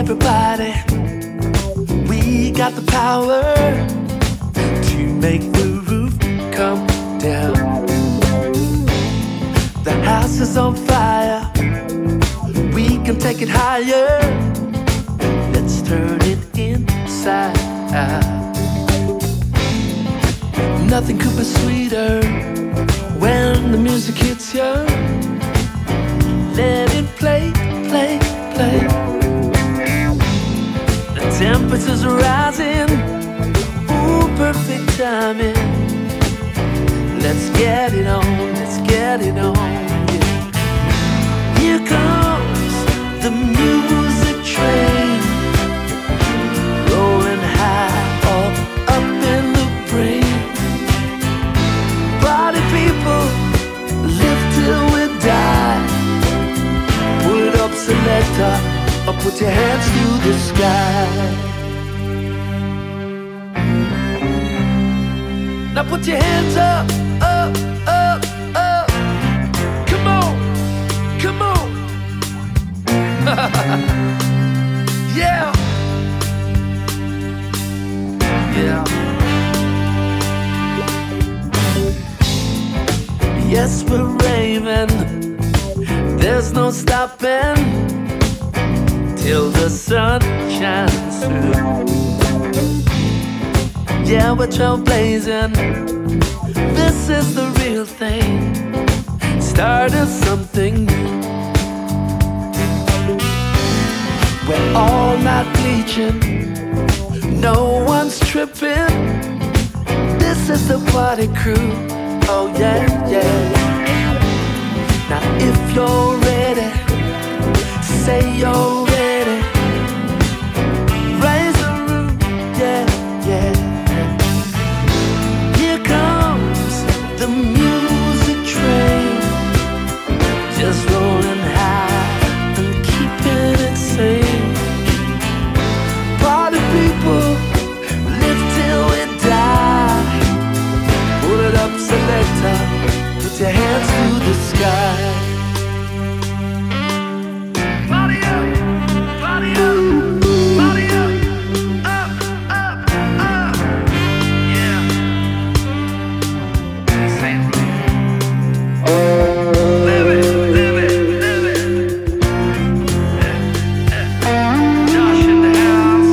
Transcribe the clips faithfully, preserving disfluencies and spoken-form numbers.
everybody, we got the power to make the roof come down. The house is on fire, we can take it higher. Let's turn it inside out. Nothing could be sweeter when the music hits you. Let it play, play, play. The temperature's rising, ooh, perfect timing. Let's get it on, let's get it on, yeah. Here comes the music train, rolling high all up in the brain. Party people, live till we die. Put up, selector, or put your hands to the sky. Now put your hands up, up, up, up. Come on, come on. Yeah. Yeah. Yes, we're raving. There's no stopping till the sun shines through. Yeah, we're trailblazing. This is the real thing. Started something new. We're all not bleaching, no one's tripping. This is the party crew. Oh yeah, yeah. Now if you're ready, say you're ready. Raise the roof, yeah, yeah. Here comes the music train, just rolling high and keeping it sane. Party people, live till we die. Pull it up, selector, put your hands to the sky. Party up, party up, party up, up, up, up. Yeah. This ain't real. Live it, live it, live it. Josh in the house.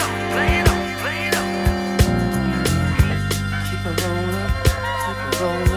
Keep it rolling, keep it rolling.